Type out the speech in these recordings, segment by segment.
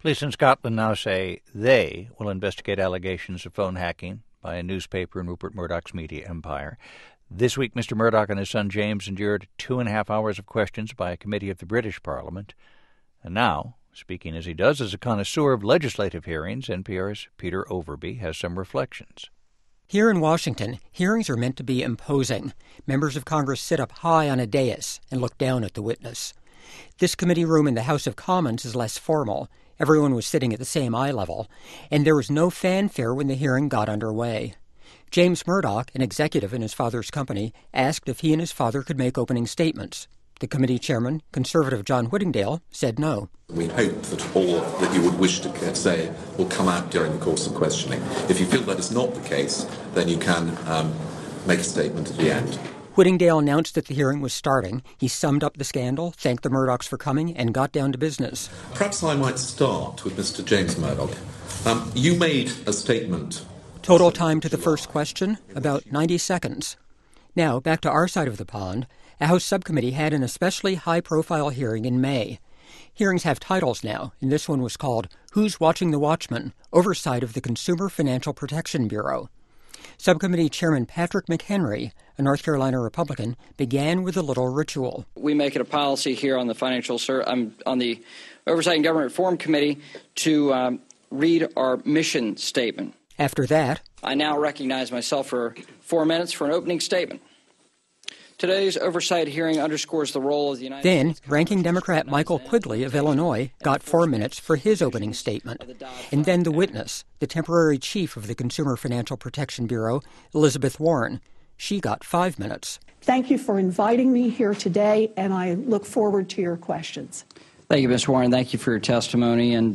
Police in Scotland now say they will investigate allegations of phone hacking by a newspaper in Rupert Murdoch's media empire. This week, Mr. Murdoch and his son James endured 2.5 hours of questions by a committee of the British Parliament. And now, speaking as he does as a connoisseur of legislative hearings, NPR's Peter Overby has some reflections. Here in Washington, hearings are meant to be imposing. Members of Congress sit up high on a dais and look down at the witness. This committee room in the House of Commons is less formal. Everyone was sitting at the same eye level, and there was no fanfare when the hearing got underway. James Murdoch, an executive in his father's company, asked if he and his father could make opening statements. The committee chairman, Conservative John Whittingdale, said no. We hope that all that you would wish to say will come out during the course of questioning. If you feel that is not the case, then you can make a statement at the end. Whittingdale announced that the hearing was starting. He summed up the scandal, thanked the Murdochs for coming, and got down to business. Perhaps I might start with Mr. James Murdoch. You made a statement. Total time to the first question, about 90 seconds. Now, back to our side of the pond. A House subcommittee had an especially high-profile hearing in May. Hearings have titles now, and this one was called Who's Watching the Watchman? Oversight of the Consumer Financial Protection Bureau. Subcommittee Chairman Patrick McHenry, a North Carolina Republican, began with a little ritual. We make it a policy here on the on the Oversight and Government Reform Committee to read our mission statement. After that, I now recognize myself for 4 minutes for an opening statement. Today's oversight hearing underscores the role of the United States. Then, Ranking Democrat Michael Quigley of Illinois got 4 minutes for his opening statement. And then the witness, the temporary chief of the Consumer Financial Protection Bureau, Elizabeth Warren. She got 5 minutes. Thank you for inviting me here today, and I look forward to your questions. Thank you, Ms. Warren. Thank you for your testimony. And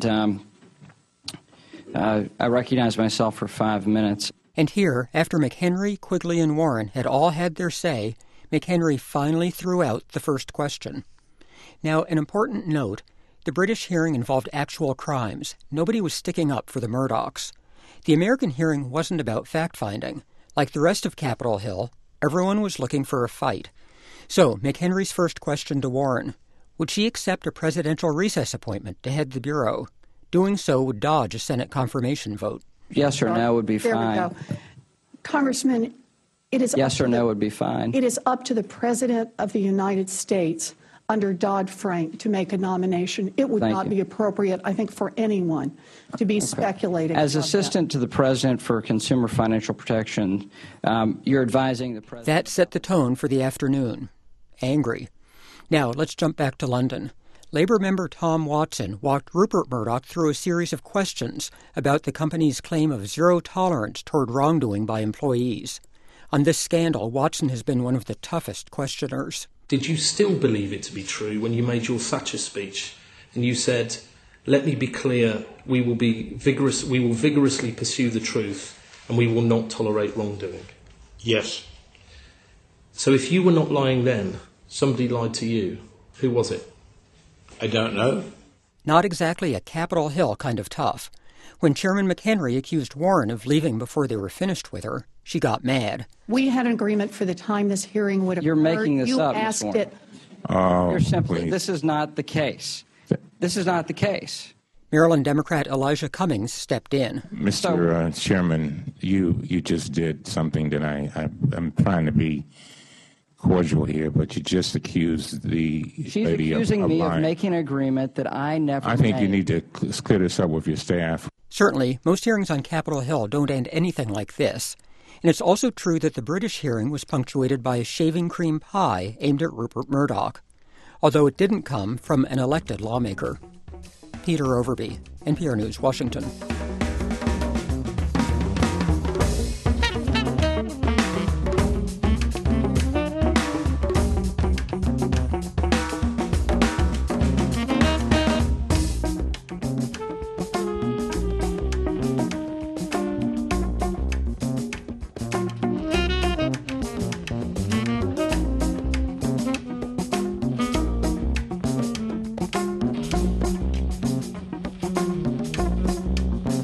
I recognize myself for 5 minutes. And here, after McHenry, Quigley, and Warren had all had their say, McHenry finally threw out the first question. Now, an important note, the British hearing involved actual crimes. Nobody was sticking up for the Murdochs. The American hearing wasn't about fact-finding. Like the rest of Capitol Hill, everyone was looking for a fight. So, McHenry's first question to Warren, would she accept a presidential recess appointment to head the Bureau? Doing so would dodge a Senate confirmation vote. Yes or no would be fine. There we go. Congressman, it is yes or no would be fine. It is up to the President of the United States under Dodd-Frank to make a nomination. It would not be appropriate, I think, for anyone to be speculating. As Assistant to the President for Consumer Financial Protection, you're advising the President. That set the tone for the afternoon. Angry. Now, let's jump back to London. Labour member Tom Watson walked Rupert Murdoch through a series of questions about the company's claim of zero tolerance toward wrongdoing by employees. On this scandal, Watson has been one of the toughest questioners. Did you still believe it to be true when you made your Thatcher speech and you said, "Let me be clear, we will vigorously pursue the truth and we will not tolerate wrongdoing"? Yes. So if you were not lying then, somebody lied to you. Who was it? I don't know. Not exactly a Capitol Hill kind of tough. When Chairman McHenry accused Warren of leaving before they were finished with her, she got mad. We had an agreement for the time this hearing would occur. You're making this up, Ms. Warren. It. You're simply, this is not the case. This is not the case. Maryland Democrat Elijah Cummings stepped in. Mr. Chairman, you just did something that I'm trying to be cordial here, but you just accused the She's lady accusing me lying. of making an agreement that I never I think made. you need to clear this up with your staff. Certainly, most hearings on Capitol Hill don't end anything like this. And it's also true that the British hearing was punctuated by a shaving cream pie aimed at Rupert Murdoch, although it didn't come from an elected lawmaker. Peter Overby, NPR News, Washington.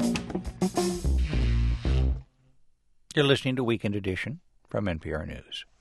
You're listening to Weekend Edition from NPR News.